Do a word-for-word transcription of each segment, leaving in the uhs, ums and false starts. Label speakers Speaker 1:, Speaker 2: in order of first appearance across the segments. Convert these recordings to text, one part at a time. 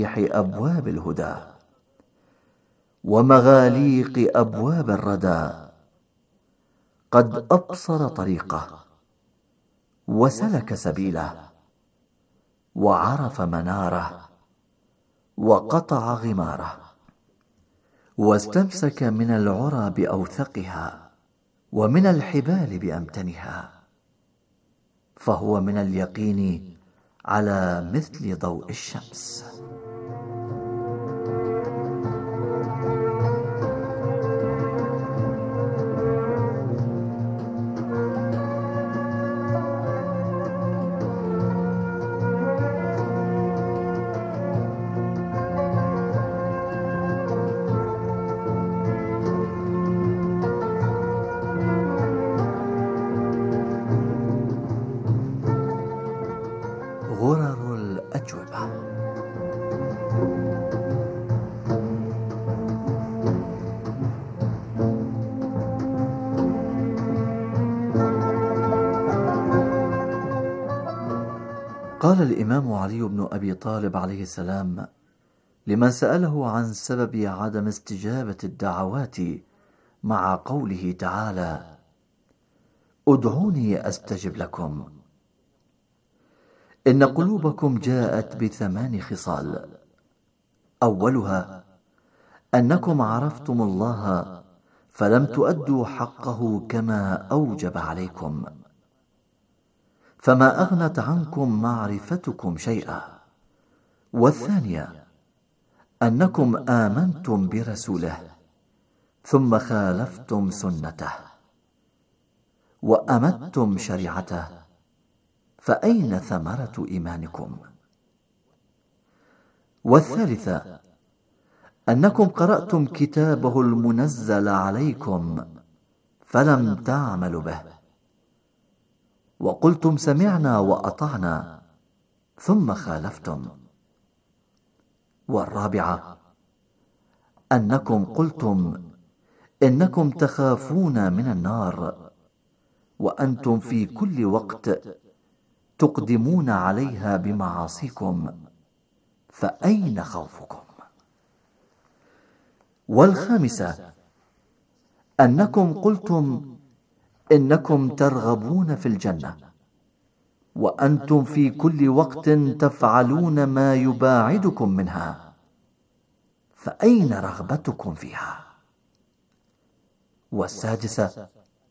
Speaker 1: أبواب الهدى ومغاليق أبواب الردى، قد أبصر طريقه وسلك سبيله وعرف مناره وقطع غماره، واستمسك من العرى بأوثقها ومن الحبال بأمتنها، فهو من اليقين على مثل ضوء الشمس. غرر الأجوبة. قال الإمام علي بن أبي طالب عليه السلام لمن سأله عن سبب عدم استجابة الدعوات مع قوله تعالى: ادعوني أستجب لكم: إن قلوبكم جاءت بثمان خصال، أولها أنكم عرفتم الله فلم تؤدوا حقه كما أوجب عليكم، فما أغنت عنكم معرفتكم شيئا. والثانية أنكم آمنتم برسوله ثم خالفتم سنته وأمتم شريعته، فأين ثمرة إيمانكم؟ والثالثة أنكم قرأتم كتابه المنزل عليكم فلم تعملوا به، وقلتم سمعنا وأطعنا ثم خالفتم. والرابعة أنكم قلتم إنكم تخافون من النار وأنتم في كل وقت تقدمون عليها بمعاصيكم، فأين خوفكم؟ والخامسة أنكم قلتم إنكم ترغبون في الجنة وأنتم في كل وقت تفعلون ما يباعدكم منها، فأين رغبتكم فيها؟ والسادسة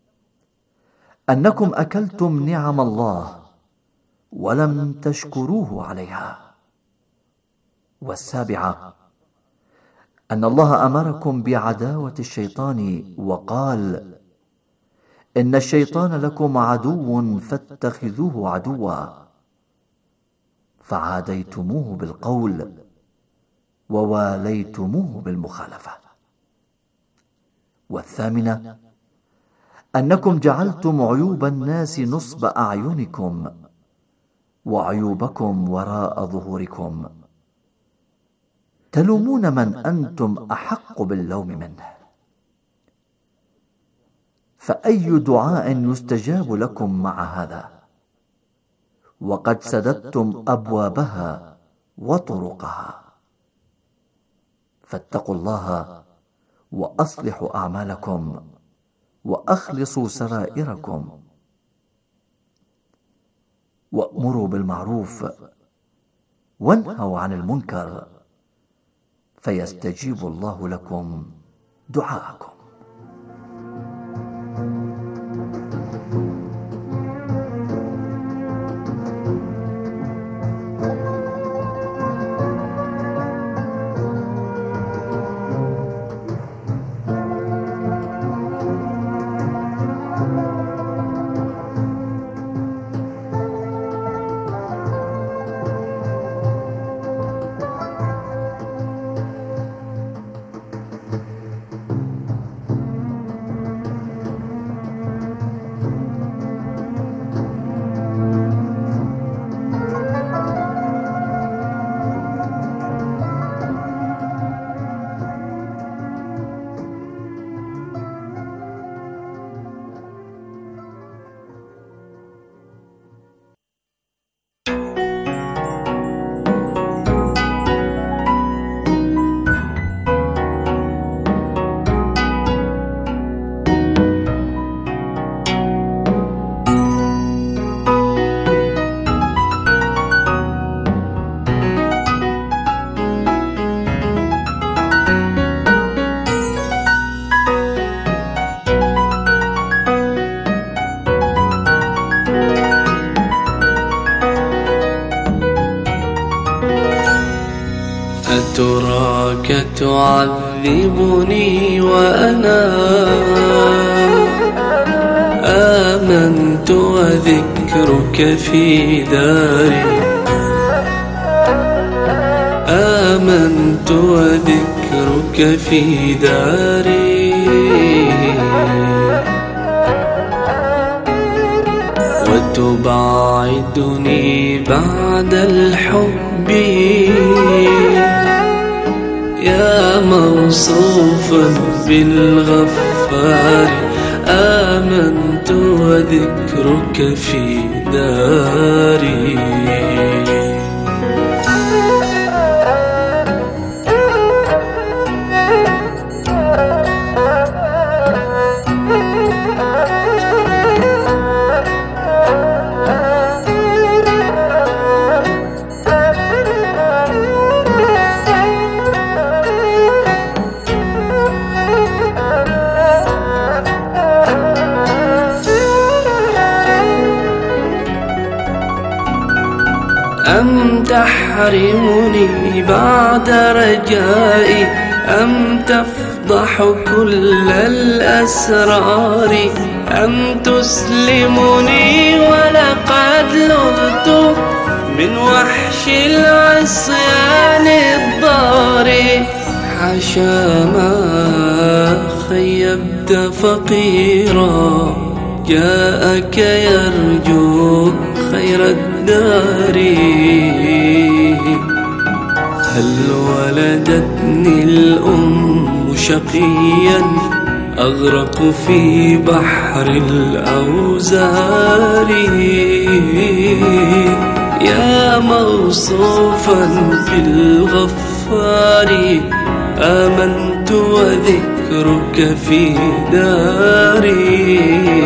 Speaker 1: أنكم أكلتم نعم الله ولم تشكروه عليها. والسابعة أن الله أمركم بعداوة الشيطان وقال: إن الشيطان لكم عدو فاتخذوه عدوا، فعاديتموه بالقول وواليتموه بالمخالفة. والثامنة أنكم جعلتم عيوب الناس نصب أعينكم وعيوبكم وراء ظهوركم، تلومون من أنتم أحق باللوم منه، فأي دعاء يستجاب لكم مع هذا وقد سددتم أبوابها وطرقها؟ فاتقوا الله وأصلحوا أعمالكم وأخلصوا سرائركم، وأمروا بالمعروف وانهوا عن المنكر، فيستجيب الله لكم دعاءكم.
Speaker 2: أتراك تعذبني وأنا آمنت وذكرك في داري، آمنت وذكرك في داري، وتبعدني بعد الحب يا موصوفا بالغفار، آمنت وذكرك في داري. أم تحرمني بعد رجائي، أم تفضح كل الأسرار، أم تسلمني ولقد لغت من وحش العصيان الضار. حاشا ما خيبت فقيرا جاءك يرجو خير الدار، هل ولدتني الأم شقيا أغرق في بحر الأوزار، يا موصوفا بالغفار، آمنت وذكرك في داري.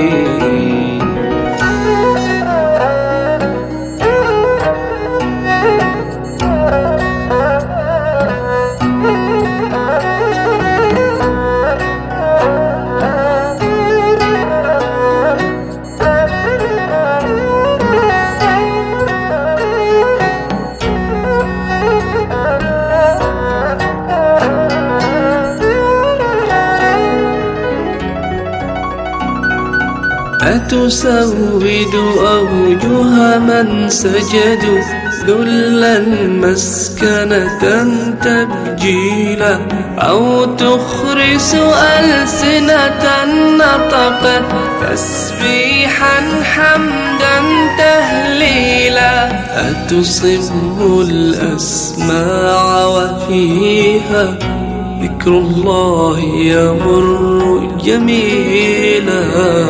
Speaker 2: أتسود أوجه من سجدوا ذلا مسكنة تبجيلا، أو تخرس ألسنة نطقت تسبيحا حمدا تهليلا، أتصم الأسماع وفيها ذكر الله يمر جميلا،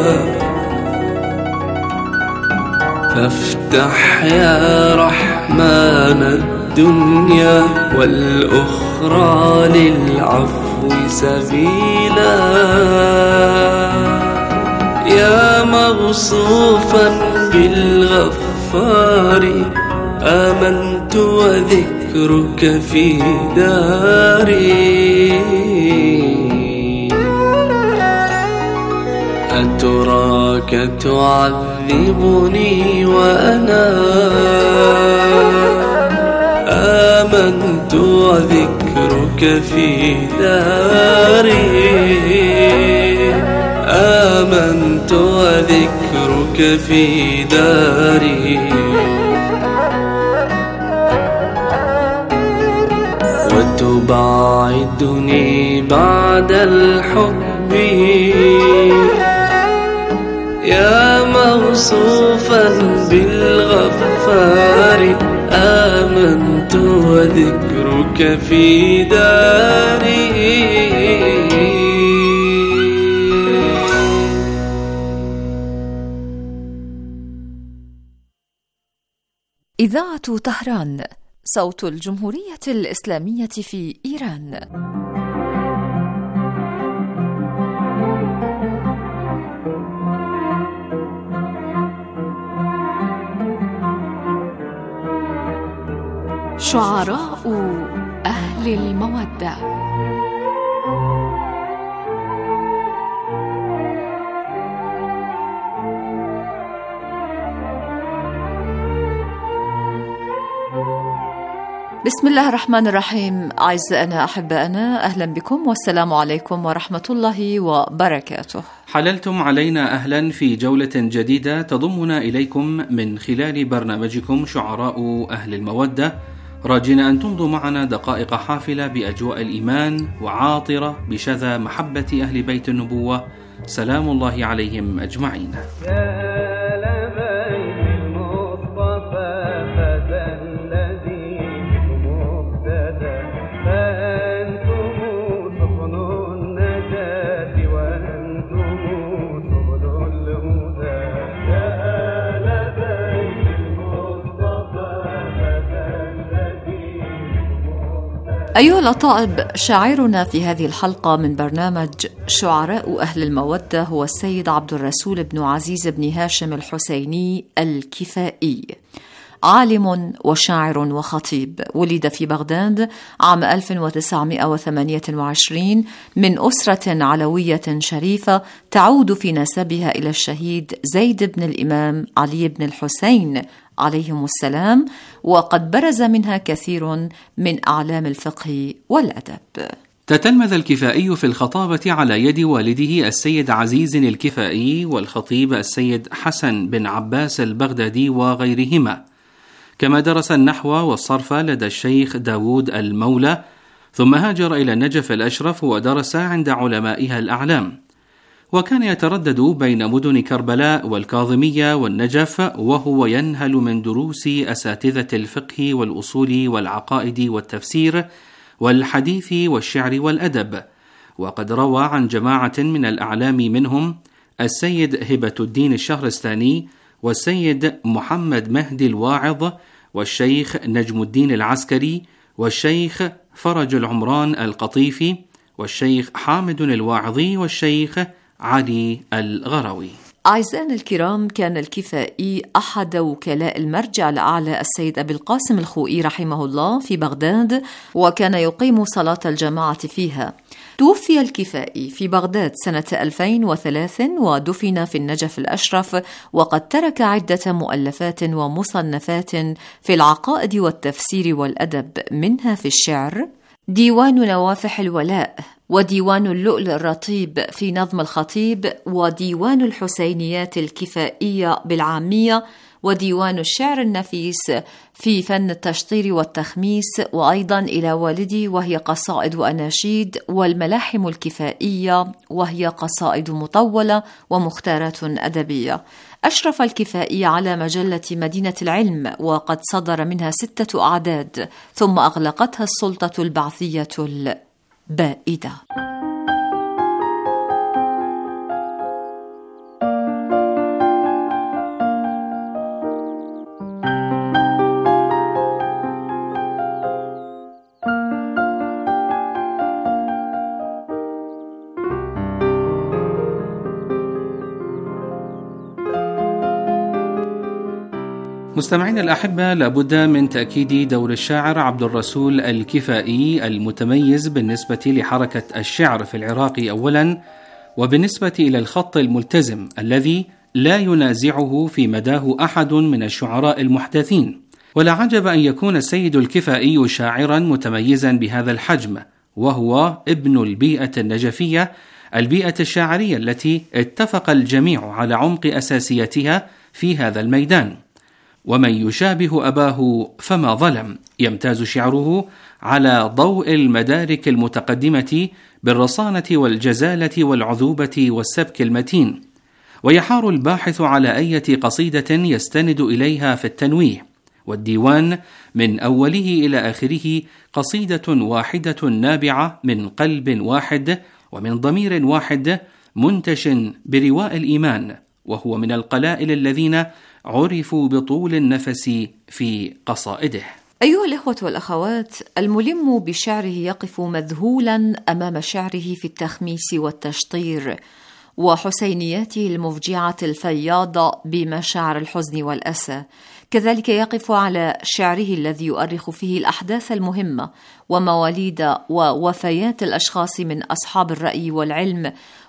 Speaker 2: فافتح يا رحمن الدنيا والأخرى للعفو سبيلا، يا موصوفا بالغفار، آمنت وذكرك في داري. أتراك تعذبني وأنا آمنت وذكرك في داري، آمنت وذكرك في داري، وتبعدني بعد الحب يا موصوفا بالغفار، آمنت وذكرك في داري.
Speaker 3: إذاعة طهران، صوت الجمهورية الإسلامية في إيران. شعراء أهل المودة. بسم الله الرحمن الرحيم. أعزائنا أحبائنا، أهلا بكم والسلام عليكم ورحمة الله وبركاته.
Speaker 4: حللتم علينا أهلا في جولة جديدة تضمنا إليكم من خلال برنامجكم شعراء أهل المودة، راجين أن تمضوا معنا دقائق حافلة بأجواء الإيمان وعاطرة بشذا محبة أهل بيت النبوة سلام الله عليهم أجمعين.
Speaker 3: أيها الأطائب، شاعرنا في هذه الحلقة من برنامج شعراء أهل المودة هو السيد عبد الرسول بن عزيز بن هاشم الحسيني الكفائي، عالم وشاعر وخطيب. ولد في بغداد عام ألف وتسعمائة وثمانية وعشرين من أسرة علوية شريفة تعود في نسبها إلى الشهيد زيد بن الإمام علي بن الحسين عليهم السلام، وقد برز منها كثير من أعلام الفقه والأدب.
Speaker 4: تتلمذ الكفائي في الخطابة على يد والده السيد عزيز الكفائي والخطيب السيد حسن بن عباس البغدادي وغيرهما، كما درس النحو والصرف لدى الشيخ داود المولى، ثم هاجر إلى النجف الأشرف ودرس عند علمائها الأعلام، وكان يتردد بين مدن كربلاء والكاظمية والنجف، وهو ينهل من دروس أساتذة الفقه والأصول والعقائد والتفسير والحديث والشعر والأدب. وقد روى عن جماعة من الأعلام منهم السيد هبة الدين الشهرستاني والسيد محمد مهدي الواعظ والشيخ نجم الدين العسكري والشيخ فرج العمران القطيفي والشيخ حامد الواعظي والشيخ علي الغروي.
Speaker 3: أعزائنا الكرام، كان الكفائي أحد وكلاء المرجع الأعلى السيد أبي القاسم الخوئي رحمه الله في بغداد، وكان يقيم صلاة الجماعة فيها. توفي الكفائي في بغداد سنة ألفين وثلاثة ودفن في النجف الأشرف، وقد ترك عدة مؤلفات ومصنفات في العقائد والتفسير والأدب، منها في الشعر ديوان نوافح الولاء، وديوان اللؤلؤ الرطيب في نظم الخطيب، وديوان الحسينيات الكفائية بالعامية، وديوان الشعر النفيس في فن التشطير والتخميس، وأيضا إلى والدي وهي قصائد وأناشيد، والملاحم الكفائية وهي قصائد مطولة ومختارات أدبية. أشرف الكفائي على مجلة مدينة العلم، وقد صدر منها ستة أعداد، ثم أغلقتها السلطة البعثية البائدة.
Speaker 4: مستمعين الأحبة، لابد من تأكيد دور الشاعر عبد الرسول الكفائي المتميز بالنسبة لحركة الشعر في العراق أولا، وبالنسبة إلى الخط الملتزم الذي لا ينازعه في مداه أحد من الشعراء المحدثين. ولا عجب أن يكون السيد الكفائي شاعرا متميزا بهذا الحجم، وهو ابن البيئة النجفية، البيئة الشاعرية التي اتفق الجميع على عمق أساسيتها في هذا الميدان. ومن يشابه أباه فما ظلم، يمتاز شعره على ضوء المدارك المتقدمة بالرصانة والجزالة والعذوبة والسبك المتين، ويحار الباحث على أي قصيدة يستند إليها في التنويه، والديوان من أوله إلى آخره قصيدة واحدة نابعة من قلب واحد ومن ضمير واحد منتش برواء الإيمان، وهو من القلائل الذين عرفوا بطول النفس في قصائده.
Speaker 3: أيها الإخوة والأخوات، الملم بشعره يقف مذهولا أمام شعره في التخميس والتشطير، وحسينياته المفجعة الفياضة بمشاعر الحزن والأسى. كذلك يقف على شعره الذي يؤرخ فيه الأحداث المهمة ومواليد ووفيات الأشخاص من أصحاب الرأي والعلم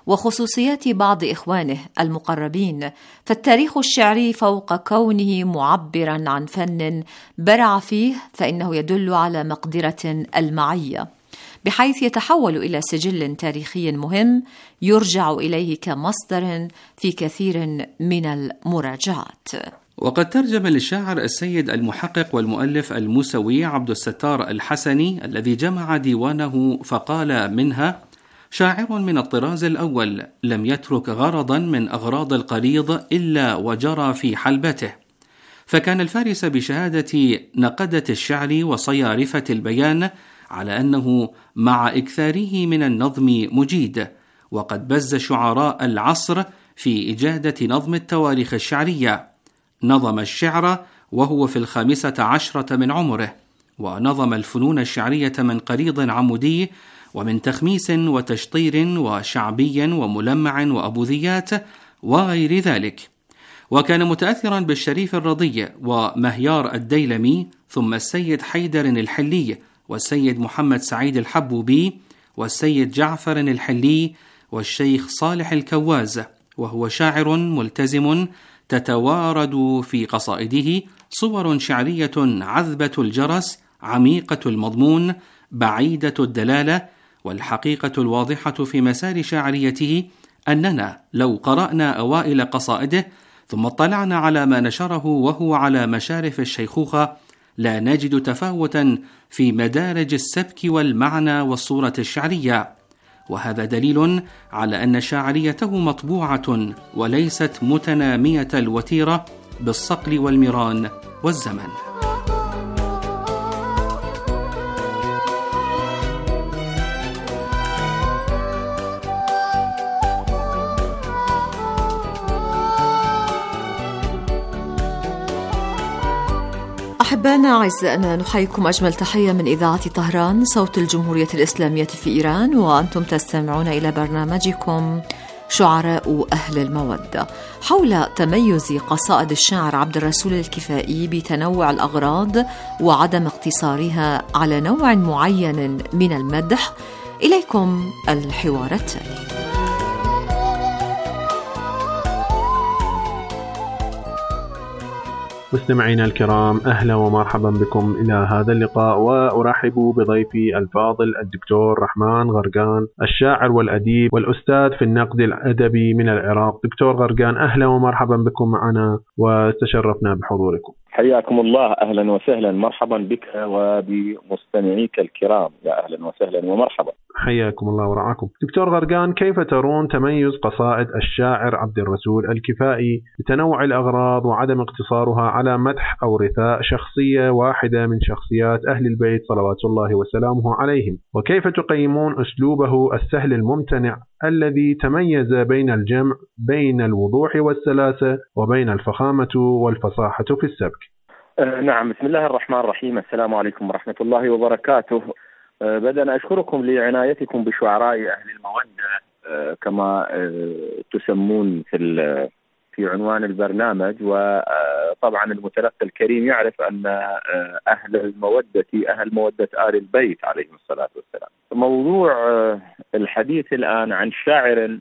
Speaker 3: وخصوصيات بعض إخوانه المقربين، فالتاريخ الشعري فوق كونه معبرا عن فن برع فيه فإنه يدل على مقدرة المعية، بحيث يتحول إلى سجل تاريخي مهم يرجع إليه كمصدر في كثير من المراجعات.
Speaker 4: وقد ترجم للشاعر السيد المحقق والمؤلف الموسوي عبد الستار الحسني الذي جمع ديوانه فقال منها: شاعر من الطراز الأول لم يترك غرضا من أغراض القريض إلا وجرى في حلبته، فكان الفارس بشهادة نقدة الشعر وصيارفة البيان على أنه مع إكثاره من النظم مجيد، وقد بز شعراء العصر في إجادة نظم التواريخ الشعرية. نظم الشعر وهو في الخامسة عشرة من عمره، ونظم الفنون الشعرية من قريض عمودي ومن تخميس وتشطير وشعبي وملمع وأبوذيات وغير ذلك، وكان متأثرا بالشريف الرضي ومهيار الديلمي، ثم السيد حيدر الحلي والسيد محمد سعيد الحبوبي والسيد جعفر الحلي والشيخ صالح الكواز، وهو شاعر ملتزم تتوارد في قصائده صور شعرية عذبة الجرس عميقة المضمون بعيدة الدلالة، والحقيقة الواضحة في مسار شعريته أننا لو قرأنا أوائل قصائده ثم اطلعنا على ما نشره وهو على مشارف الشيخوخة لا نجد تفاوتا في مدارج السبك والمعنى والصورة الشعرية، وهذا دليل على أن شاعريته مطبوعة وليست متنامية الوتيرة بالصقل والميران والزمن.
Speaker 3: أحبائنا أعزائنا، نحييكم أجمل تحية من إذاعة طهران صوت الجمهورية الإسلامية في إيران، وأنتم تستمعون إلى برنامجكم شعراء أهل المودة، حول تميز قصائد الشاعر عبد الرسول الكفائي بتنوع الأغراض وعدم اقتصارها على نوع معين من المدح. إليكم الحوار التالي.
Speaker 5: مستمعينا الكرام، أهلا ومرحبا بكم إلى هذا اللقاء، وأرحب بضيفي الفاضل الدكتور رحمن غرقان، الشاعر والأديب والأستاذ في النقد الأدبي من العراق. دكتور غرقان، أهلا ومرحبا بكم معنا وتشرفنا بحضوركم.
Speaker 6: حياكم الله، أهلا وسهلا، مرحبا بك وبمستمعيك الكرام، يا أهلا وسهلا ومرحبا.
Speaker 5: حياكم الله ورعاكم. دكتور غرقان، كيف ترون تميز قصائد الشاعر عبد الرسول الكفائي بتنوع الأغراض وعدم اقتصارها على مدح أو رثاء شخصية واحدة من شخصيات أهل البيت صلوات الله وسلامه عليهم؟ وكيف تقيمون أسلوبه السهل الممتنع الذي تميز بين الجمع بين الوضوح والسلاسة وبين الفخامة والفصاحة في السبك؟
Speaker 6: أه نعم، بسم الله الرحمن الرحيم. السلام عليكم ورحمة الله وبركاته. أه بدأنا أشكركم لعنايتكم بشعراء أهل المودة أه كما أه تسمون في في عنوان البرنامج، وطبعا المتلقي الكريم يعرف أن أهل المودة أهل مودة آل البيت عليهم الصلاة والسلام. موضوع الحديث الآن عن شاعر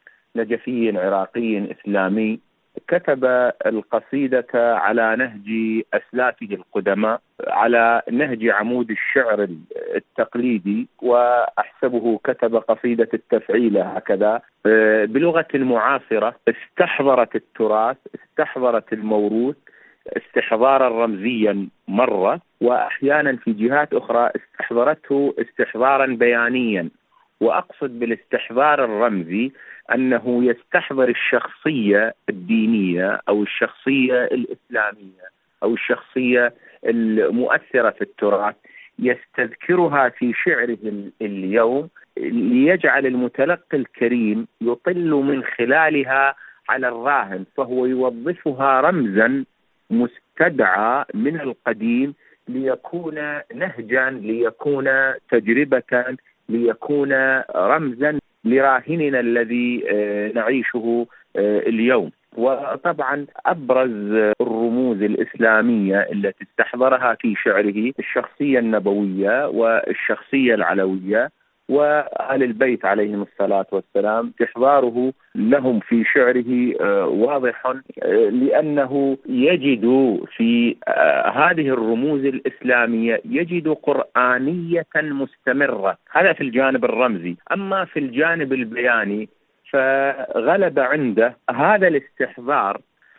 Speaker 6: نجفي عراقي إسلامي كتب القصيدة على نهج أسلافه القدماء، على نهج عمود الشعر التقليدي، وأحسبه كتب قصيدة التفعيلة هكذا بلغة معاصرة استحضرت التراث، استحضرت الموروث استحضارا رمزيا مرة، وأحيانا في جهات أخرى استحضرته استحضارا بيانيا. وأقصد بالاستحضار الرمزي أنه يستحضر الشخصية الدينية أو الشخصية الإسلامية أو الشخصية المؤثرة في التراث، يستذكرها في شعره اليوم ليجعل المتلقي الكريم يطل من خلالها على الراهن، فهو يوظفها رمزا مستدعى من القديم ليكون نهجا، ليكون تجربة، ليكون رمزا لراهننا الذي نعيشه اليوم. وطبعا أبرز الرموز الإسلامية التي استحضرها في شعره الشخصية النبوية والشخصية العلوية وآل البيت عليهم الصلاة والسلام. استحضاره لهم في شعره واضح، لأنه يجد في هذه الرموز الإسلامية يجد قرآنية مستمرة. هذا في الجانب الرمزي. أما في الجانب البياني فغلب عنده هذا الاستحضار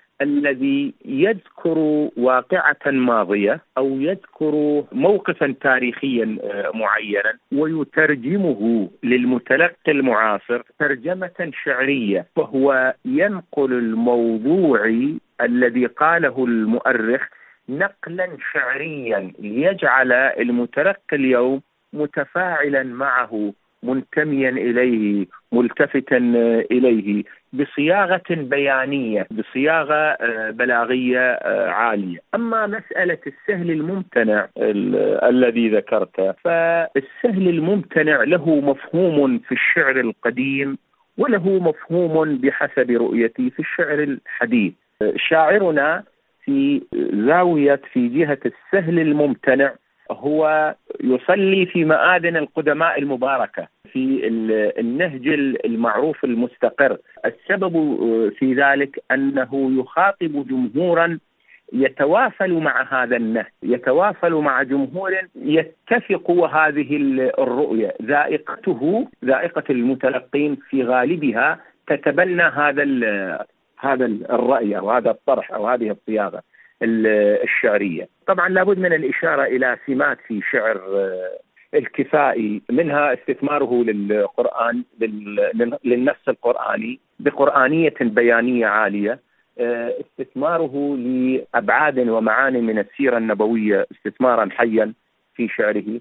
Speaker 6: الذي يذكر واقعة ماضية أو يذكر موقفا تاريخيا معينا ويترجمه للمتلقي المعاصر ترجمة شعرية، وهو ينقل الموضوع الذي قاله المؤرخ نقلا شعريا ليجعل المتلقي اليوم متفاعلا معه، منتميا إليه، ملتفتا إليه، بصياغة بيانية، بصياغة بلاغية عالية. أما مسألة السهل الممتنع الذي ذكرته، فالسهل الممتنع له مفهوم في الشعر القديم وله مفهوم بحسب رؤيتي في الشعر الحديث. شاعرنا في زاوية في جهة السهل الممتنع هو يصلي في مآذن القدماء المباركة في النهج المعروف المستقر. السبب في ذلك أنه يخاطب جمهورا يتوافل مع هذا النهج، يتوافل مع جمهور يتفق هذه الرؤية، ذائقته ذائقة المتلقين في غالبها تتبنى هذا هذا الرأي أو هذا الطرح أو هذه الصياغة الشعرية. طبعا لابد من الإشارة إلى سمات في شعر الكفائي، منها استثماره للقرآن للنص القرآني بقرآنية بيانية عالية، استثماره لأبعاد ومعاني من السيرة النبوية استثمارا حيا في شعره،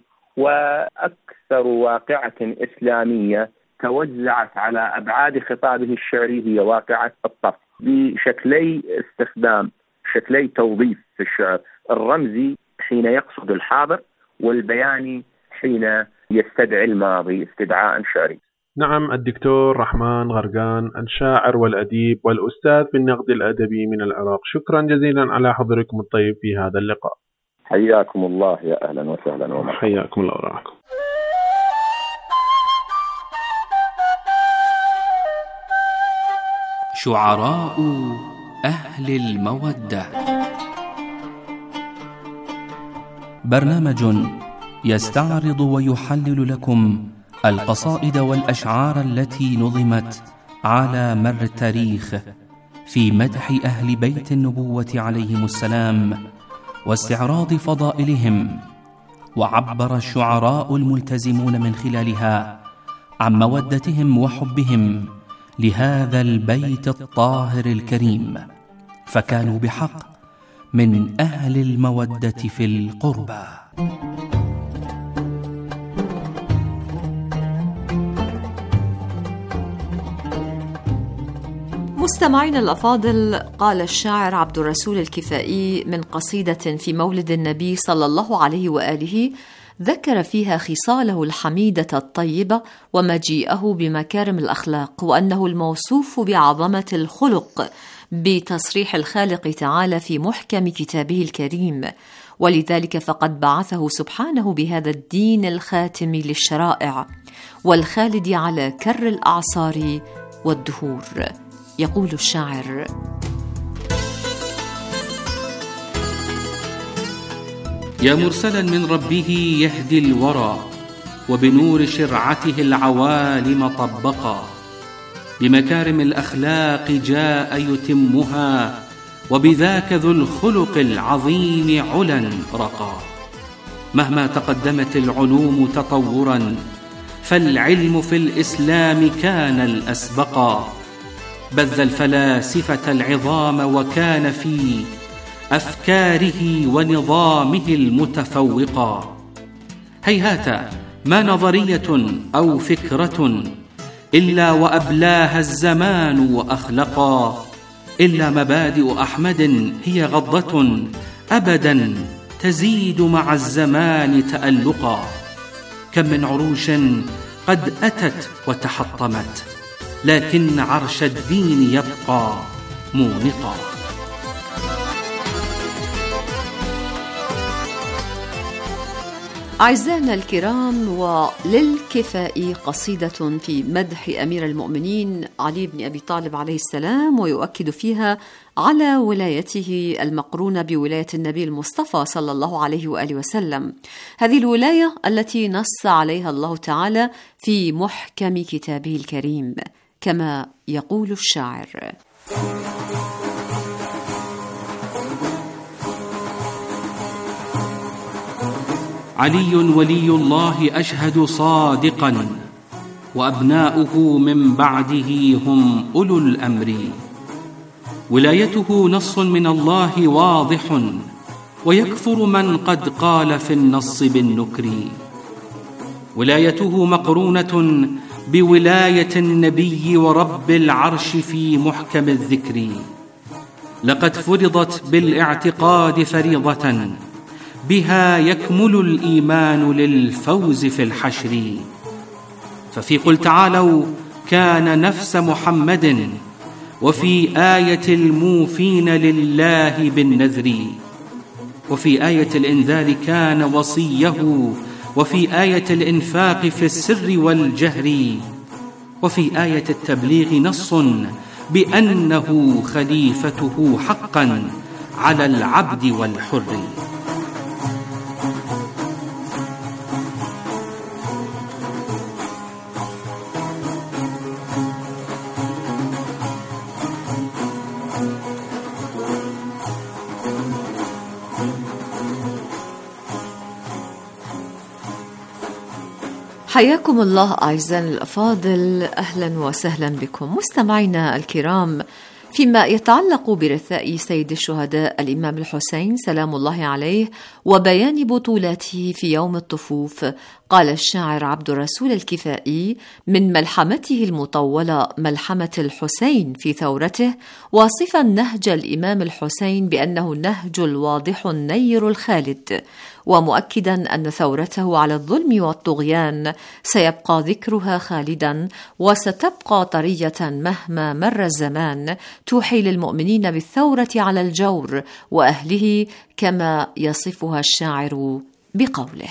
Speaker 6: وأكثر واقعة إسلامية توزعت على أبعاد خطابه الشعري هي واقعة الطف بشكلي استخدام، شكلي توظيف في الشعر، الرمزي حين يقصد الحاضر، والبياني حين يستدعي الماضي استدعاء شعري.
Speaker 5: نعم، الدكتور رحمن غرقان، الشاعر والأديب والأستاذ بالنقد الأدبي من العراق، شكرا جزيلا على حضوركم الطيب في هذا اللقاء.
Speaker 6: حياكم الله، يا أهلا وسهلا ومرحبا.
Speaker 5: حياكم الله وراكم.
Speaker 4: شعراء أهل المودة، برنامج يستعرض ويحلل لكم القصائد والأشعار التي نظمت على مر التاريخ في مدح أهل بيت النبوة عليهم السلام واستعراض فضائلهم، وعبر الشعراء الملتزمون من خلالها عن مودتهم وحبهم لهذا البيت الطاهر الكريم، فكانوا بحق من أهل المودة في القربى.
Speaker 3: مستمعين الأفاضل، قال الشاعر عبد الرسول الكفائي من قصيدة في مولد النبي صلى الله عليه وآله ذكر فيها خصاله الحميدة الطيبة ومجيئه بمكارم الأخلاق، وأنه الموصوف بعظمة الخلق بتصريح الخالق تعالى في محكم كتابه الكريم، ولذلك فقد بعثه سبحانه بهذا الدين الخاتم للشرائع والخالد على كر الأعصار والدهور. يقول الشاعر:
Speaker 4: يا مرسلا من ربه يهدي الورى، وبنور شرعته العوالم طبقا، بمكارم الأخلاق جاء يتمها، وبذاك ذو الخلق العظيم علا رقا. مهما تقدمت العلوم تطورا، فالعلم في الإسلام كان الأسبقا، بذ الفلاسفة العظام وكان في أفكاره ونظامه المتفوقا. هيهات ما نظرية أو فكرة إلا وأبلاها الزمان وأخلقا، إلا مبادئ أحمد هي غضة أبدا تزيد مع الزمان تألقا. كم من عروش قد أتت وتحطمت، لكن عرش الدين يبقى مونقا.
Speaker 3: أعزائنا الكرام، وللكفائي قصيدة في مدح أمير المؤمنين علي بن أبي طالب عليه السلام، ويؤكد فيها على ولايته المقرونة بولاية النبي المصطفى صلى الله عليه وآله وسلم، هذه الولاية التي نص عليها الله تعالى في محكم كتابه الكريم، كما يقول الشاعر:
Speaker 4: علي ولي الله أشهد صادقا، وأبناؤه من بعده هم أولو الأمر. ولايته نص من الله واضح، ويكفر من قد قال في النص بالنكر. ولايته مقرونة بولاية النبي ورب العرش في محكم الذكر. لقد فرضت بالاعتقاد فريضة، بها يكمل الإيمان للفوز في الحشر. ففي قل تعالوا كان نفس محمد، وفي آية الموفين لله بالنذر. وفي آية الإنذار كان وصيه، وفي آية الإنفاق في السر والجهر. وفي آية التبليغ نص بأنه خليفته حقا على العبد والحر.
Speaker 3: حياكم الله أعزائنا الأفاضل، أهلا وسهلا بكم مستمعينا الكرام. فيما يتعلق برثاء سيد الشهداء الإمام الحسين سلام الله عليه وبيان بطولاته في يوم الطفوف، قال الشاعر عبد الرسول الكفائي من ملحمته المطولة ملحمة الحسين في ثورته، واصفا نهج الإمام الحسين بأنه النهج الواضح النير الخالد، ومؤكدا أن ثورته على الظلم والطغيان سيبقى ذكرها خالدا، وستبقى طرية مهما مر الزمان، توحي للمؤمنين بالثورة على الجور وأهله، كما يصفها الشاعر بقوله: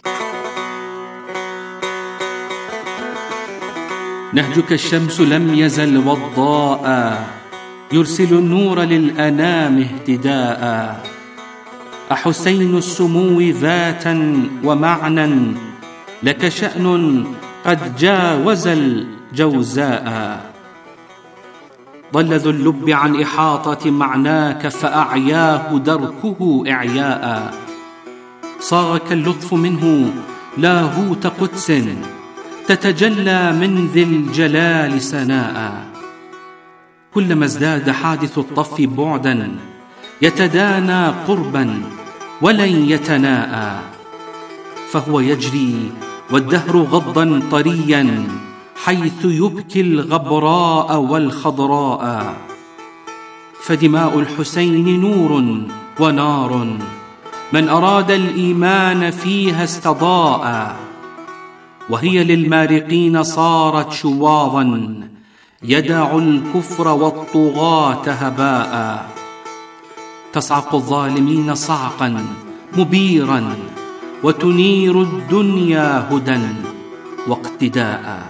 Speaker 4: نهجك الشمس لم يزل وضاء، يرسل النور للأنام اهتداء. أحسين السمو ذاتا ومعنى، لك شأن قد جاوز الجوزاء. ضل ذو اللب عن إحاطة معناك، فأعياه دركه إعياء. صاغك اللطف منه لاهوت قدس، تتجلى من ذي الجلال سناء. كلما ازداد حادث الطف بعدا، يتدانى قربا ولن يتناءى. فهو يجري والدهر غضا طريا، حيث يبكي الغبراء والخضراء. فدماء الحسين نور ونار، من أراد الإيمان فيها استضاء. وهي للمارقين صارت شواظا، يدع الكفر والطغاة هباء. تصعق الظالمين صعقا مبيرا، وتنير الدنيا هدى واقتداء.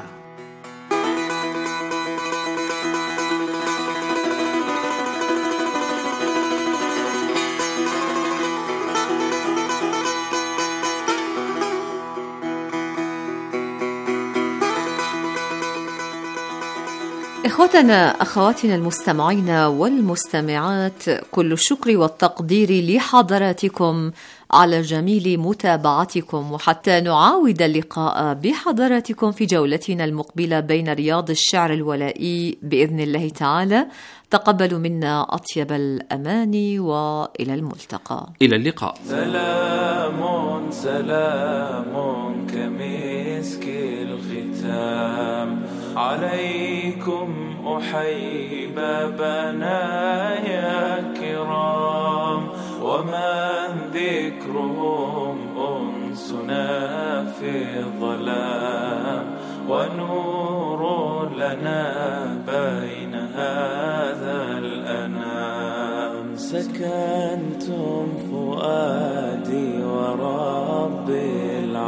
Speaker 3: إخوتنا أخواتنا المستمعين والمستمعات، كل الشكر والتقدير لحضراتكم على جميل متابعتكم، وحتى نعاود اللقاء بحضراتكم في جولتنا المقبلة بين رياض الشعر الولائي بإذن الله تعالى. تقبلوا منا أطيب الأماني، وإلى الملتقى.
Speaker 4: إلى اللقاء.
Speaker 2: سلام سلام كمسك الختام عليكم أحيي بابنا يا كرام، ومن ذكرهم أنسنا في الظلام، ونور لنا بين هذا الأنام. سكنتم فؤادي ورب العالمين،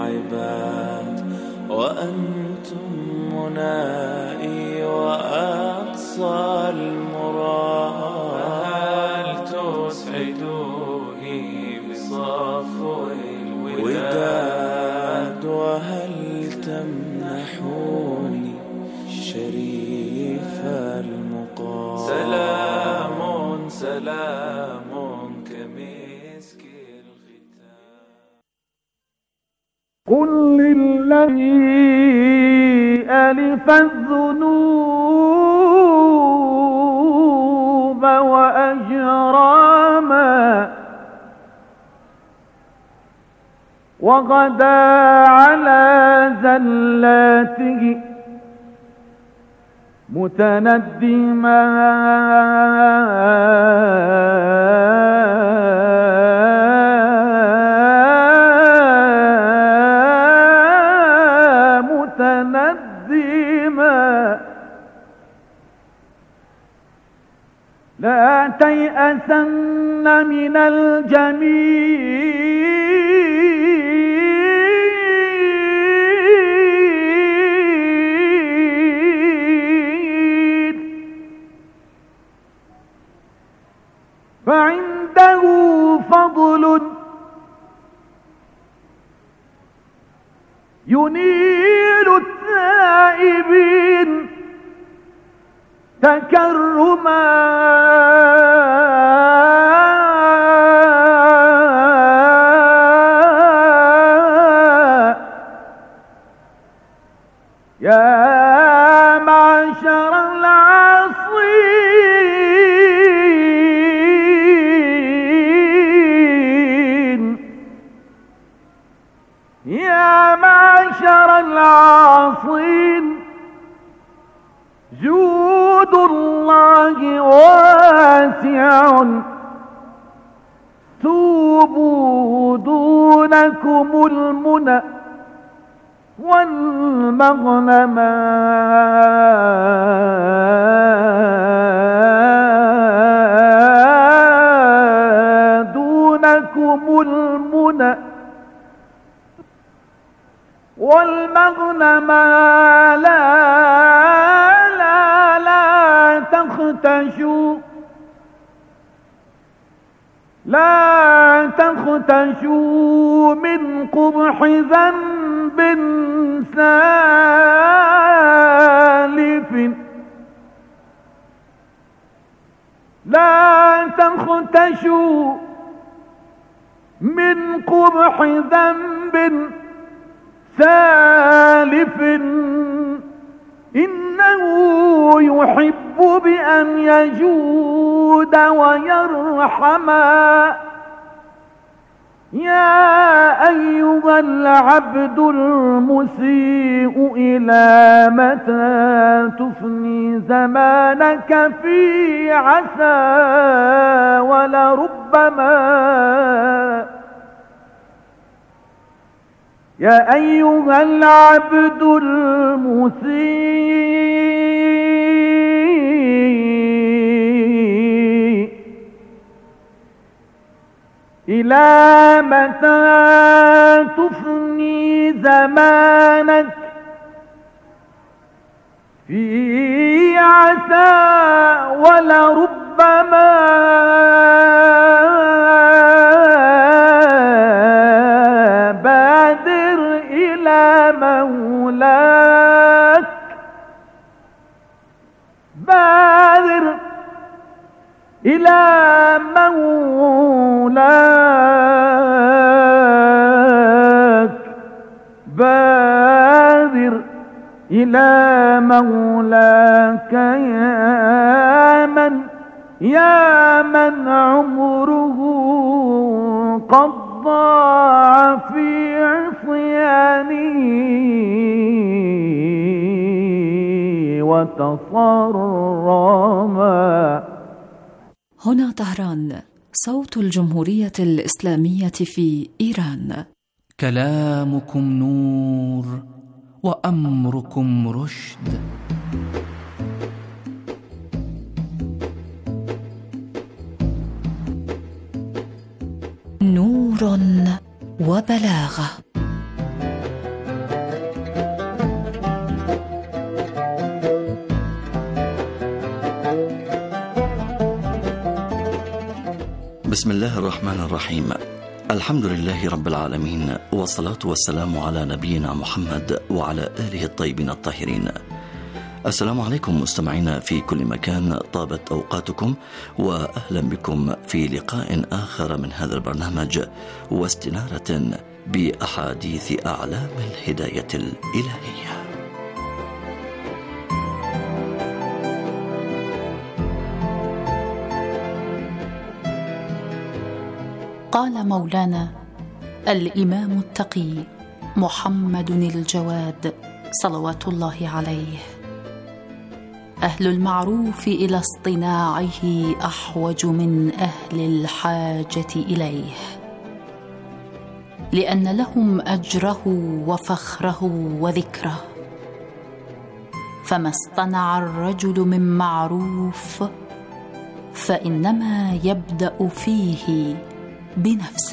Speaker 2: وأنتم منائي وأقصى المراد، هل تسعدوني بصفو الوداد وهل تمنحوني شريف المقام. سلام سلام كمسك الختام.
Speaker 7: قل للذي ألف الذنوب وأجراما وغدا على زلاته متندما متندما لا تيأسن من الجميع فعنده فضل ينيل التائبين تكرما يا معشر العاصين يا معشر العاصين جود الله واسع توبوا دونكم المنى والمغنم دونكم المنى والمغنم لا لا لا تختشوا لا تختشوا من قبح ذنب سالف لا تختشوا من قبح ذنب سالف إنه يحب بأن يجود ويرحما يا أيها العبد المسيء إلى متى تفني زمانك في عسى ولربما يا أيها العبد المسيء إلى متى تفني زمانك في عسى ولربما بادر إلى مولاك بادر إلى مولاك بادر إلى مولاك يا من يا من عمره قد ضاع في عصيانه وتصرما.
Speaker 3: هنا طهران، صوت الجمهورية الإسلامية في إيران.
Speaker 8: كلامكم نور وأمركم رشد.
Speaker 3: نور وبلاغة.
Speaker 1: بسم الله الرحمن الرحيم. الحمد لله رب العالمين، والصلاة والسلام على نبينا محمد وعلى آله الطيبين الطاهرين. السلام عليكم مستمعينا في كل مكان، طابت أوقاتكم وأهلا بكم في لقاء آخر من هذا البرنامج واستنارة بأحاديث أعلام الهداية الإلهية.
Speaker 9: قال مولانا الإمام التقي محمد الجواد صلوات الله عليه: أهل المعروف إلى اصطناعه أحوج من أهل الحاجة إليه، لأن لهم أجره وفخره وذكره، فما اصطنع الرجل من معروف فإنما يبدأ فيه بنفسه.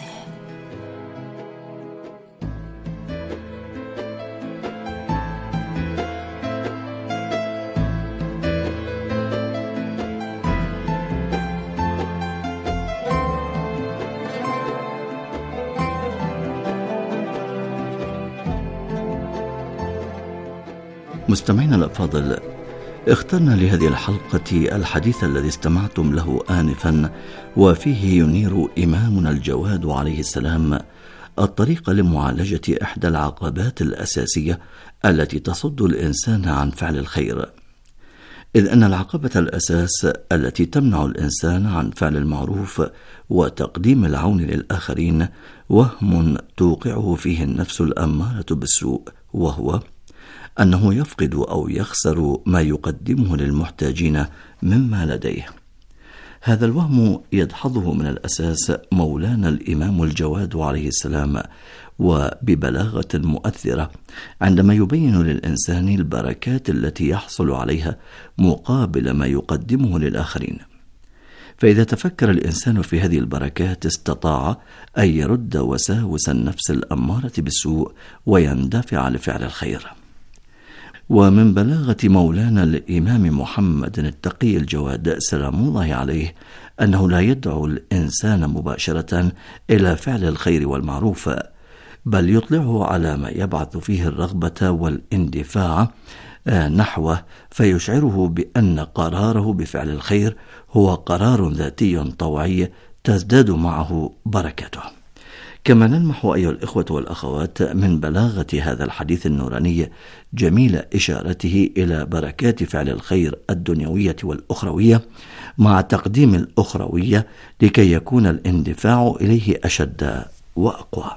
Speaker 1: مستمعينا الأفاضل، اخترنا لهذه الحلقة الحديث الذي استمعتم له آنفا، وفيه ينير إمامنا الجواد عليه السلام الطريق لمعالجة إحدى العقبات الأساسية التي تصد الإنسان عن فعل الخير، إذ أن العقبة الأساس التي تمنع الإنسان عن فعل المعروف وتقديم العون للآخرين وهم توقعه فيه النفس الأمارة بالسوء، وهو أنه يفقد أو يخسر ما يقدمه للمحتاجين مما لديه. هذا الوهم يدحضه من الأساس مولانا الإمام الجواد عليه السلام، وببلاغة مؤثرة عندما يبين للإنسان البركات التي يحصل عليها مقابل ما يقدمه للآخرين. فإذا تفكر الإنسان في هذه البركات استطاع أن يرد وساوس النفس الأمارة بالسوء ويندفع لفعل الخير. ومن بلاغة مولانا الإمام محمد التقي الجواد سلام الله عليه أنه لا يدعو الإنسان مباشرة إلى فعل الخير والمعروف، بل يطلعه على ما يبعث فيه الرغبة والاندفاع نحوه، فيشعره بأن قراره بفعل الخير هو قرار ذاتي طوعي تزداد معه بركته. كما نلمح أيها الإخوة والأخوات من بلاغة هذا الحديث النوراني جميل إشارته إلى بركات فعل الخير الدنيوية والأخروية مع تقديم الأخروية لكي يكون الاندفاع إليه أشد وأقوى.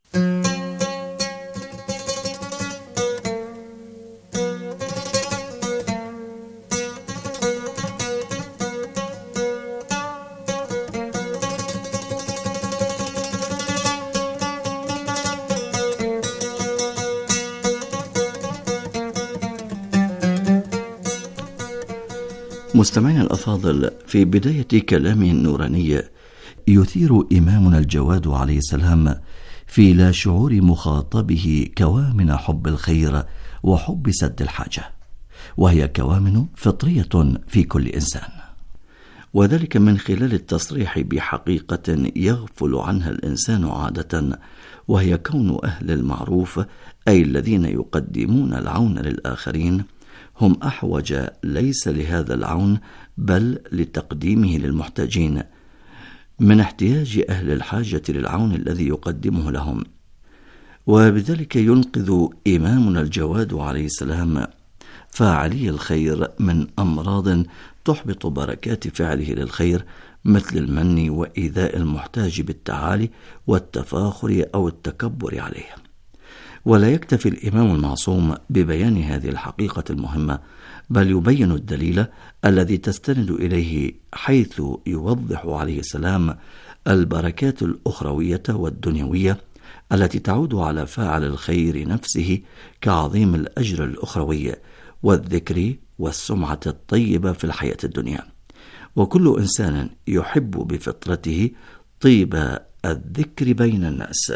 Speaker 1: مستمعين الأفاضل، في بداية كلامه النوراني يثير إمامنا الجواد عليه السلام في لا شعور مخاطبه كوامن حب الخير وحب سد الحاجة، وهي كوامن فطرية في كل إنسان، وذلك من خلال التصريح بحقيقة يغفل عنها الإنسان عادة، وهي كون أهل المعروف أي الذين يقدمون العون للآخرين هم أحوج ليس لهذا العون بل لتقديمه للمحتاجين من احتياج أهل الحاجة للعون الذي يقدمه لهم. وبذلك ينقذ إمامنا الجواد عليه السلام فاعلي الخير من أمراض تحبط بركات فعله للخير، مثل المن وإيذاء المحتاج بالتعالي والتفاخر أو التكبر عليه. ولا يكتفي الإمام المعصوم ببيان هذه الحقيقة المهمة، بل يبين الدليل الذي تستند إليه، حيث يوضح عليه السلام البركات الأخروية والدنيوية التي تعود على فاعل الخير نفسه كعظيم الأجر الأخروي والذكر والسمعة الطيبة في الحياة الدنيا. وكل إنسان يحب بفطرته طيب الذكر بين الناس.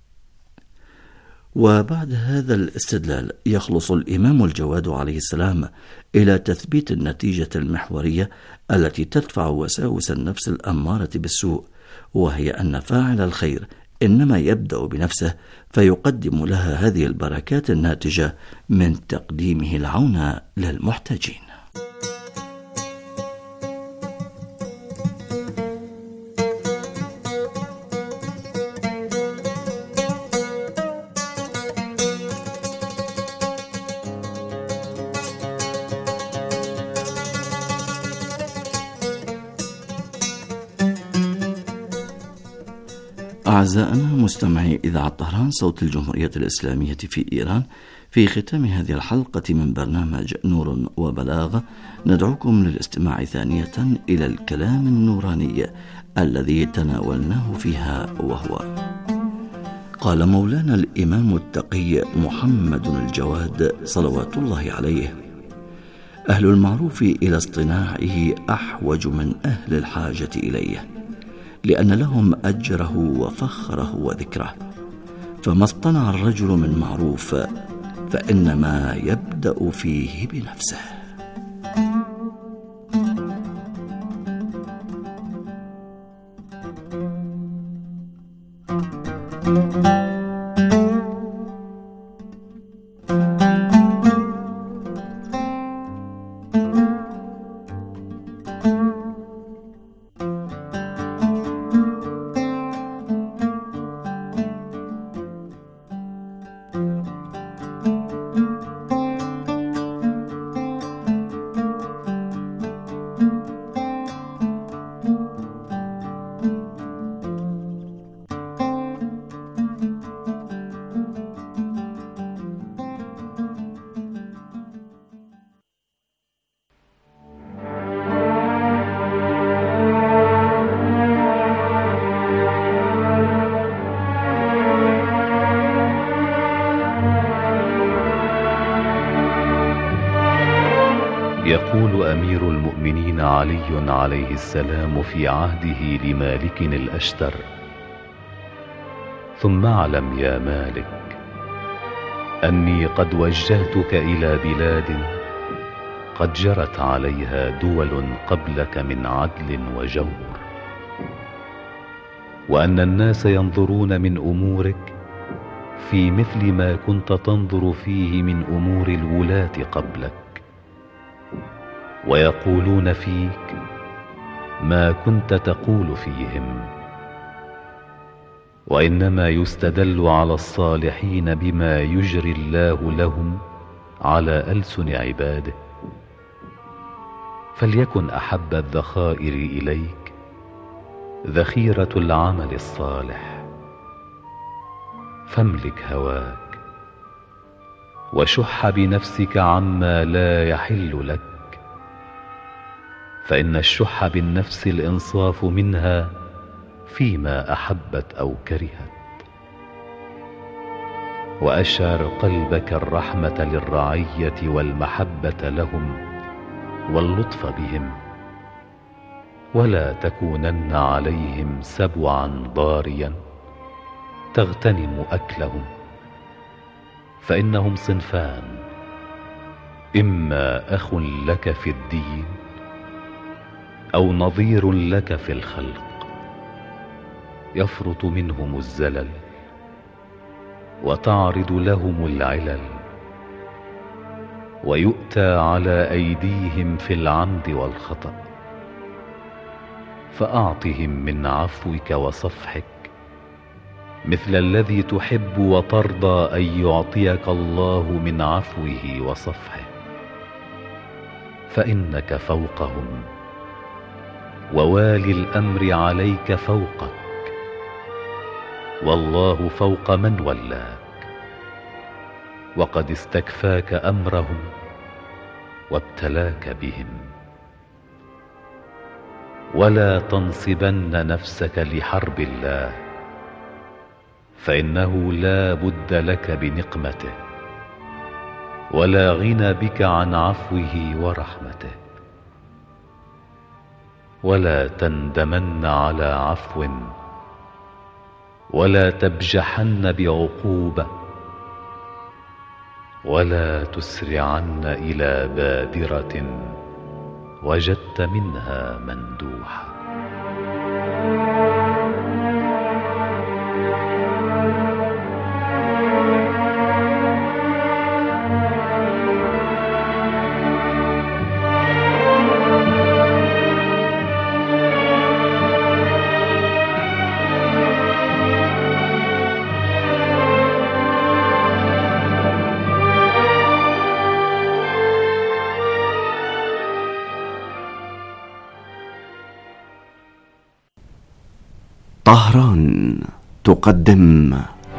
Speaker 1: وبعد هذا الاستدلال يخلص الإمام الجواد عليه السلام إلى تثبيت النتيجة المحورية التي تدفع وساوس النفس الأمارة بالسوء، وهي أن فاعل الخير إنما يبدأ بنفسه فيقدم لها هذه البركات الناتجة من تقديمه العون للمحتاجين. أعزائنا مستمعي إذاعة طهران صوت الجمهورية الإسلامية في إيران، في ختام هذه الحلقة من برنامج نور وبلاغ ندعوكم للاستماع ثانية إلى الكلام النوراني الذي تناولناه فيها، وهو قال مولانا الإمام التقي محمد الجواد صلوات الله عليه: أهل المعروف إلى اصطناعه أحوج من أهل الحاجة إليه، لأن لهم أجره وفخره وذكره، فما اصطنع الرجل من معروف فإنما يبدأ فيه بنفسه.
Speaker 10: يقول أمير المؤمنين علي عليه السلام في عهده لمالك الأشتر: ثم اعلم يا مالك أني قد وجهتك إلى بلاد قد جرت عليها دول قبلك من عدل وجور، وأن الناس ينظرون من أمورك في مثل ما كنت تنظر فيه من أمور الولاة قبلك، ويقولون فيك ما كنت تقول فيهم، وإنما يستدل على الصالحين بما يجري الله لهم على ألسن عباده. فليكن أحب الذخائر إليك ذخيرة العمل الصالح، فاملك هواك وشح بنفسك عما لا يحل لك، فإن الشح بالنفس الإنصاف منها فيما أحبت أو كرهت. وأشعر قلبك الرحمة للرعية والمحبة لهم واللطف بهم، ولا تكونن عليهم سبعا ضاريا تغتنم أكلهم، فإنهم صنفان: إما أخ لك في الدين أو نظير لك في الخلق، يفرط منهم الزلل وتعرض لهم العلل، ويؤتى على أيديهم في العمد والخطأ، فأعطهم من عفوك وصفحك مثل الذي تحب وترضى أن يعطيك الله من عفوه وصفحه، فإنك فوقهم، ووالي الأمر عليك فوقك، والله فوق من ولاك، وقد استكفاك أمرهم وابتلاك بهم. ولا تنصبن نفسك لحرب الله، فإنه لا بد لك بنقمته، ولا غنى بك عن عفوه ورحمته. ولا تندمن على عفو، ولا تبجحن بعقوبة، ولا تسرعن إلى بادرة وجدت منها مندوحة.
Speaker 11: طهران تقدم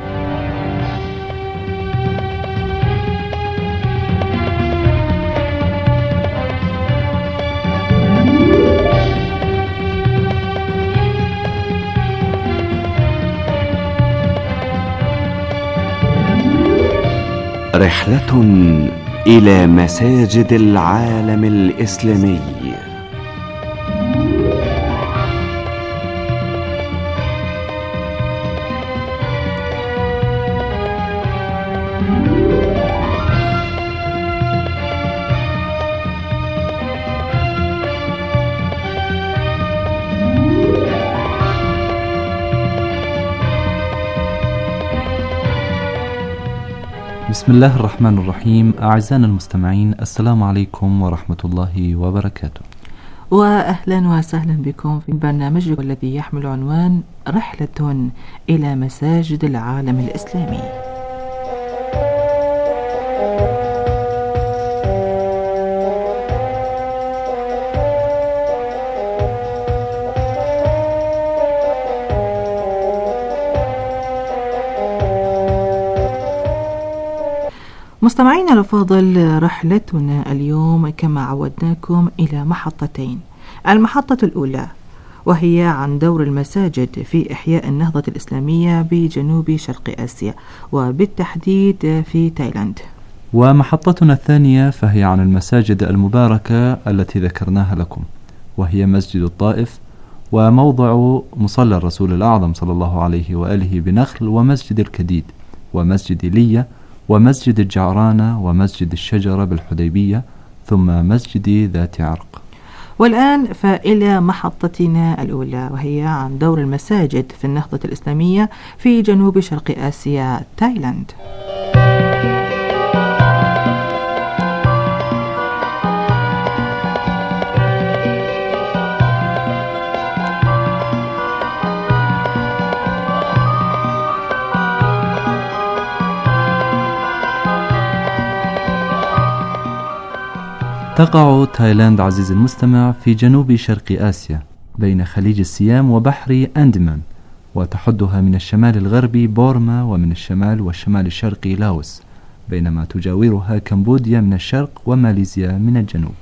Speaker 11: رحلة إلى مساجد العالم الإسلامي.
Speaker 12: بسم الله الرحمن الرحيم. أعزائنا المستمعين، السلام عليكم ورحمة الله وبركاته،
Speaker 13: وأهلا وسهلا بكم في برنامجكم الذي يحمل عنوان رحلة إلى مساجد العالم الإسلامي. مستمعينا الأفاضل، رحلتنا اليوم كما عودناكم إلى محطتين. المحطة الأولى وهي عن دور المساجد في إحياء النهضة الإسلامية بجنوب شرق آسيا، وبالتحديد في تايلاند.
Speaker 12: ومحطتنا الثانية فهي عن المساجد المباركة التي ذكرناها لكم، وهي مسجد الطائف، وموضع مصلى الرسول الأعظم صلى الله عليه وآله بنخل، ومسجد الكديد، ومسجد لية، ومسجد الجعرانة، ومسجد الشجرة بالحديبية، ثم مسجد ذات عرق.
Speaker 13: والآن فإلى محطتنا الأولى، وهي عن دور المساجد في النهضة الإسلامية في جنوب شرق آسيا، تايلاند.
Speaker 12: تقع تايلاند عزيزي المستمع في جنوب شرق آسيا بين خليج السيام وبحر أندمان، وتحدها من الشمال الغربي بورما، ومن الشمال والشمال الشرقي لاوس، بينما تجاورها كمبوديا من الشرق وماليزيا من الجنوب.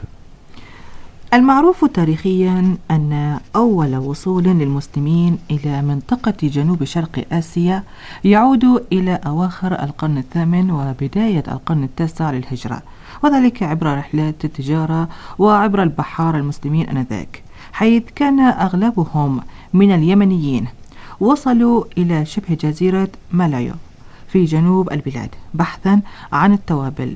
Speaker 13: المعروف تاريخيا أن أول وصول للمسلمين إلى منطقة جنوب شرق آسيا يعود إلى أواخر القرن الثامن وبداية القرن التاسع للهجرة، وذلك عبر رحلات التجارة وعبر البحار المسلمين آنذاك، حيث كان أغلبهم من اليمنيين. وصلوا إلى شبه جزيرة مالايو في جنوب البلاد بحثا عن التوابل،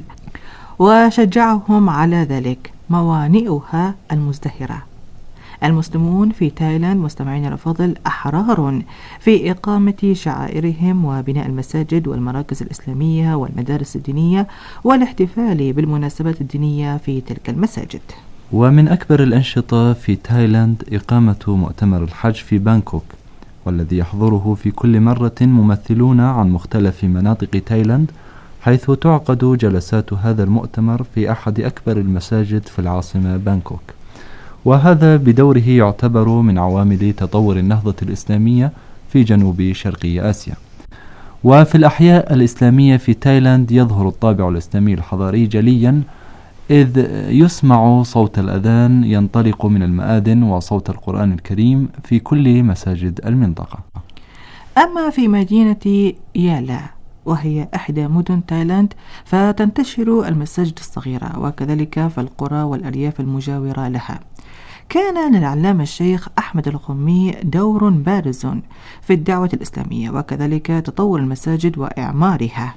Speaker 13: وشجعهم على ذلك موانئها المزدهرة. المسلمون في تايلاند مستمعين الأفاضل أحرار في إقامة شعائرهم وبناء المساجد والمراكز الإسلامية والمدارس الدينية والاحتفال بالمناسبات الدينية في تلك المساجد.
Speaker 12: ومن أكبر الأنشطة في تايلاند إقامة مؤتمر الحج في بانكوك، والذي يحضره في كل مرة ممثلون عن مختلف مناطق تايلاند، حيث تعقد جلسات هذا المؤتمر في أحد أكبر المساجد في العاصمة بانكوك، وهذا بدوره يعتبر من عوامل تطور النهضة الإسلامية في جنوب شرقي آسيا. وفي الأحياء الإسلامية في تايلاند يظهر الطابع الإسلامي الحضاري جليا، إذ يسمع صوت الأذان ينطلق من المآذن وصوت القرآن الكريم في كل مساجد المنطقة.
Speaker 13: أما في مدينة يالا، وهي إحدى مدن تايلاند، فتنتشر المساجد الصغيرة، وكذلك في القرى والأرياف المجاورة لها. كان للعلامة الشيخ أحمد الغمي دور بارز في الدعوة الإسلامية، وكذلك تطور المساجد وإعمارها.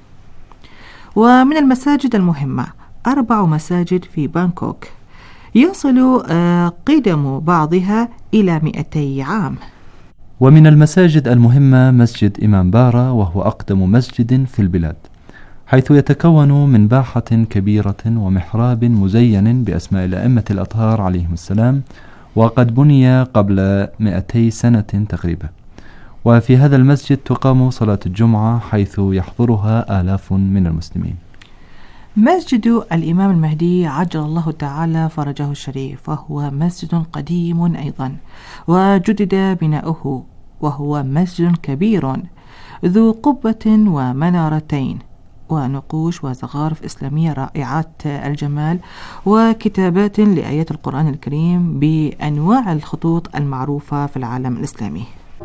Speaker 13: ومن المساجد المهمة أربع مساجد في بانكوك يصل قدم بعضها إلى مئتي عام.
Speaker 12: ومن المساجد المهمة مسجد إمام بارا، وهو أقدم مسجد في البلاد، حيث يتكون من باحة كبيرة ومحراب مزين بأسماء الأئمة الأطهار عليهم السلام، وقد بني قبل مئتي سنة تقريبا. وفي هذا المسجد تقام صلاة الجمعة، حيث يحضرها آلاف من المسلمين.
Speaker 13: مسجد الإمام المهدي عجل الله تعالى فرجه الشريف، وهو مسجد قديم أيضا، وجدد بناؤه وهو مسجد كبير ذو قبة ومنارتين ونقوش وزخارف إسلامية رائعات الجمال وكتابات لآيات القرآن الكريم بأنواع الخطوط المعروفة في العالم الإسلامي.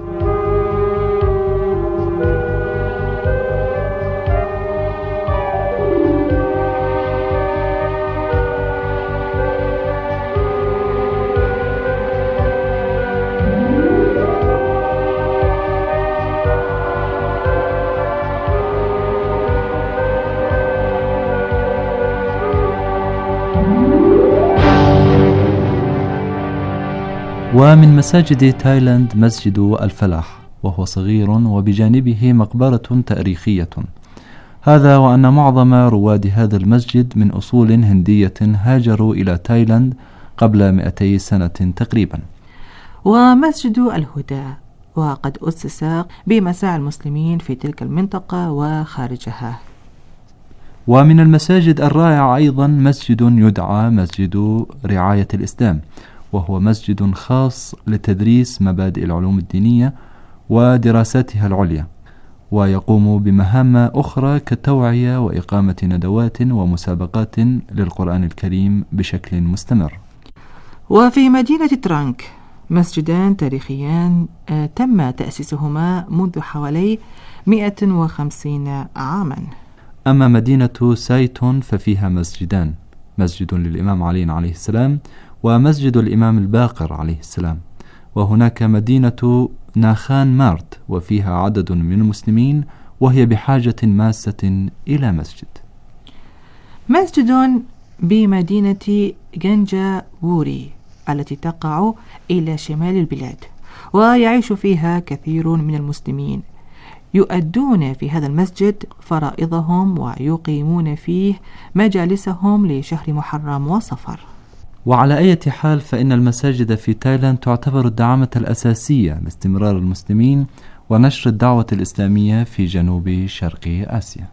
Speaker 12: ومن مساجد تايلاند مسجد الفلاح، وهو صغير وبجانبه مقبرة تاريخية. هذا وأن معظم رواد هذا المسجد من أصول هندية هاجروا إلى تايلاند قبل مئتي سنة تقريبا.
Speaker 13: ومسجد الهدى، وقد أسس بمساعي المسلمين في تلك المنطقة وخارجها.
Speaker 12: ومن المساجد الرائعة أيضا مسجد يدعى مسجد رعاية الإسلام، وهو مسجد خاص لتدريس مبادئ العلوم الدينية ودراساتها العليا، ويقوم بمهام أخرى كالتوعية وإقامة ندوات ومسابقات للقرآن الكريم بشكل مستمر.
Speaker 13: وفي مدينة ترانك مسجدان تاريخيان تم تأسيسهما منذ حوالي مئة وخمسين عاما.
Speaker 12: أما مدينة سايتون ففيها مسجدان، مسجد للإمام علي عليه السلام ومسجد الإمام الباقر عليه السلام. وهناك مدينة ناخان مارت وفيها عدد من المسلمين، وهي بحاجة ماسة إلى مسجد.
Speaker 13: مسجد بمدينة جنجا بوري التي تقع إلى شمال البلاد، ويعيش فيها كثير من المسلمين، يؤدون في هذا المسجد فرائضهم ويقيمون فيه مجالسهم لشهر محرم وصفر.
Speaker 12: وعلى أي حال فإن المساجد في تايلاند تعتبر الدعامة الأساسية لاستمرار المسلمين ونشر الدعوة الإسلامية في جنوب شرق آسيا.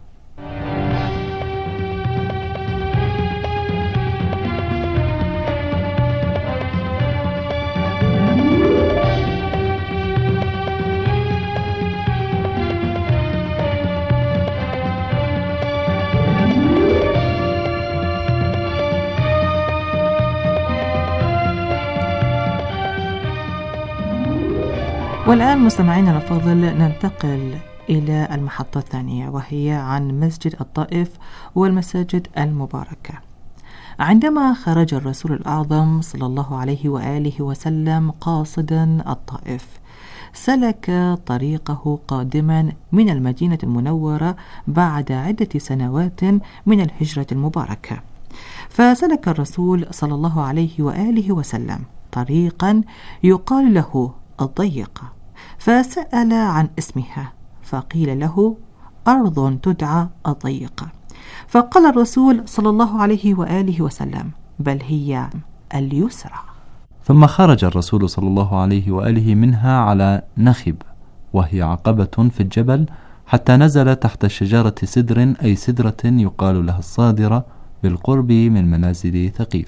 Speaker 13: والآن مستمعينا الأفاضل ننتقل إلى المحطة الثانية، وهي عن مسجد الطائف والمساجد المباركة. عندما خرج الرسول الأعظم صلى الله عليه وآله وسلم قاصدا الطائف، سلك طريقه قادما من المدينة المنورة بعد عدة سنوات من الهجرة المباركة. فسلك الرسول صلى الله عليه وآله وسلم طريقا يقال له الضيقة، فسأل عن اسمها فقيل له أرض تدعى الضيقة، فقال الرسول صلى الله عليه وآله وسلم بل هي اليسرى.
Speaker 12: ثم خرج الرسول صلى الله عليه وآله منها على نخب، وهي عقبة في الجبل، حتى نزل تحت شجرة سدر أي سدرة يقال لها الصادرة بالقرب من منازل ثقيف.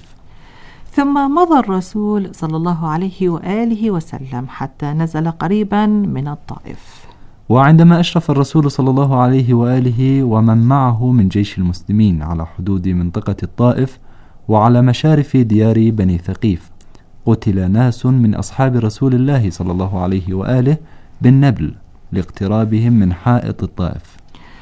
Speaker 13: ثم مضى الرسول صلى الله عليه وآله وسلم حتى نزل قريبا من الطائف.
Speaker 12: وعندما أشرف الرسول صلى الله عليه وآله ومن معه من جيش المسلمين على حدود منطقة الطائف وعلى مشارف ديار بني ثقيف، قتل ناس من أصحاب رسول الله صلى الله عليه وآله بالنبل لاقترابهم من حائط الطائف.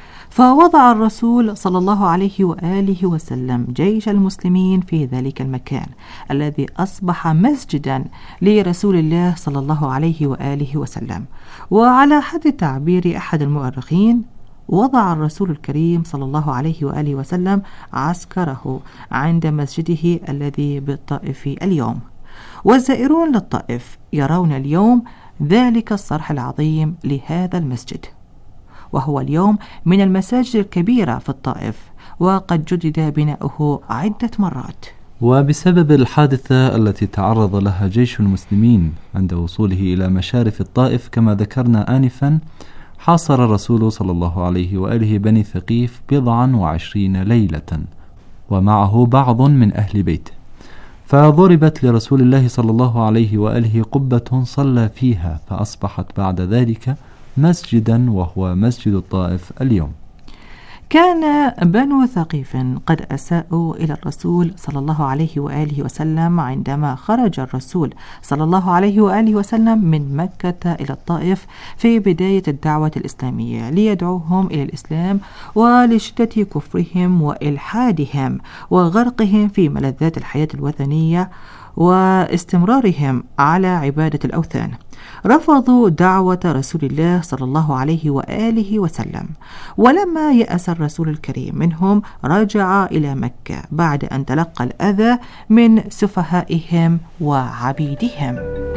Speaker 13: فوضع الرسول صلى الله عليه وآله وسلم جيش المسلمين في ذلك المكان الذي أصبح مسجدا لرسول الله صلى الله عليه وآله وسلم. وعلى حد تعبير أحد المؤرخين، وضع الرسول الكريم صلى الله عليه وآله وسلم عسكره عند مسجده الذي بالطائف اليوم، والزائرون للطائف يرون اليوم ذلك الصرح العظيم لهذا المسجد، وهو اليوم من المساجد الكبيرة في الطائف، وقد جدد بناؤه عدة مرات.
Speaker 12: وبسبب الحادثة التي تعرض لها جيش المسلمين عند وصوله إلى مشارف الطائف كما ذكرنا آنفا، حاصر الرسول صلى الله عليه وآله بني ثقيف بضعا وعشرين ليلة ومعه بعض من أهل بيته. فضربت لرسول الله صلى الله عليه وآله قبة صلى فيها، فأصبحت بعد ذلك مسجدا، وهو مسجد الطائف اليوم.
Speaker 13: كان بنو ثقيف قد أساءوا إلى الرسول صلى الله عليه وآله وسلم عندما خرج الرسول صلى الله عليه وآله وسلم من مكة إلى الطائف في بداية الدعوة الإسلامية ليدعوهم إلى الإسلام، ولشدة كفرهم وإلحادهم وغرقهم في ملذات الحياة الوثنية واستمرارهم على عبادة الأوثان. رفضوا دعوة رسول الله صلى الله عليه وآله وسلم، ولما يأس الرسول الكريم منهم رجع إلى مكة بعد أن تلقى الأذى من سفهائهم وعبيدهم.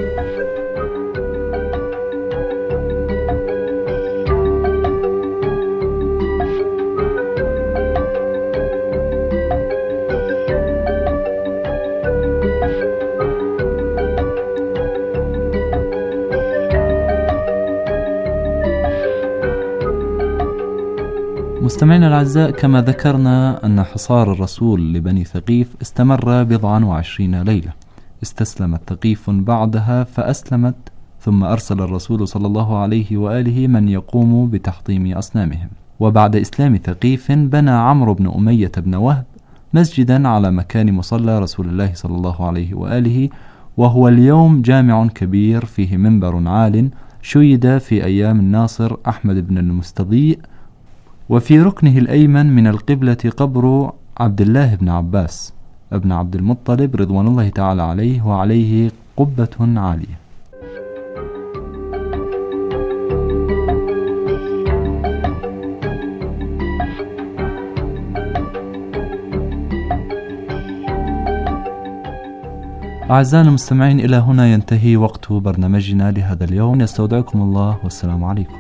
Speaker 12: مستمعينا الأعزاء، كما ذكرنا أن حصار الرسول لبني ثقيف استمر بضعا وعشرين ليلة. استسلمت ثقيف بعدها فأسلمت، ثم أرسل الرسول صلى الله عليه وآله من يقوم بتحطيم أصنامهم. وبعد إسلام ثقيف بنى عمرو بن أمية بن وهب مسجدا على مكان مصلى رسول الله صلى الله عليه وآله، وهو اليوم جامع كبير فيه منبر عال شيد في أيام الناصر أحمد بن المستضيء، وفي ركنه الأيمن من القبلة قبر عبد الله بن عباس ابن عبد المطلب رضوان الله تعالى عليه، وعليه قبة عالية. أعزائنا المستمعين، إلى هنا ينتهي وقت برنامجنا لهذا اليوم. نستودعكم الله، والسلام عليكم.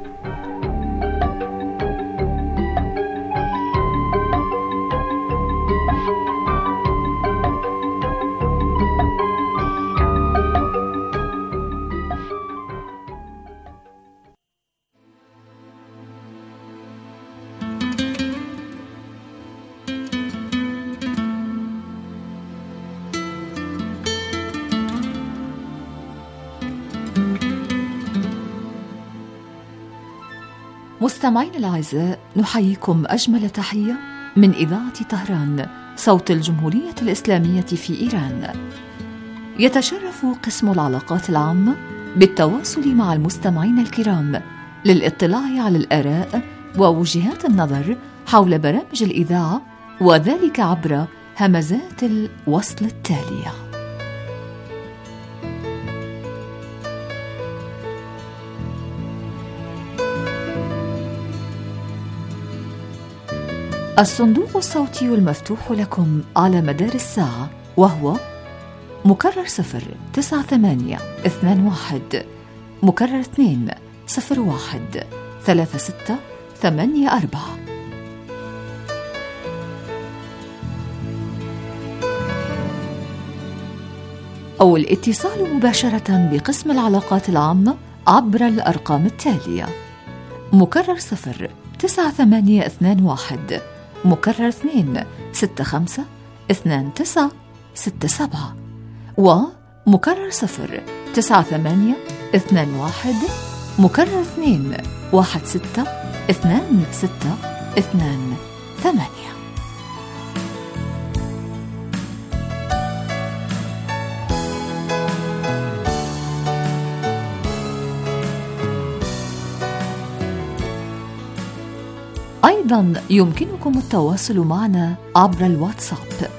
Speaker 3: مستمعين الأعزاء، نحييكم أجمل تحية من إذاعة طهران، صوت الجمهورية الإسلامية في إيران. يتشرف قسم العلاقات العامة بالتواصل مع المستمعين الكرام للاطلاع على الآراء ووجهات النظر حول برامج الإذاعة، وذلك عبر همزات الوصل التالية. الصندوق الصوتي المفتوح لكم على مدار الساعة، وهو مكرر صفر تسعة ثمانية اثنان واحد، مكرر اثنين صفر واحد ثلاثة ستة ثمانية أربعة. أو الاتصال مباشرة بقسم العلاقات العامة عبر الأرقام التالية: مكرر صفر تسعة ثمانية اثنان واحد، مكرر اثنين ستة خمسة اثنان تسعة ستة سبعة، ومكرر صفر تسعة ثمانية اثنان واحد، مكرر اثنين واحد ستة اثنان ستة اثنان ثمانية. أيضا يمكنكم التواصل معنا عبر الواتساب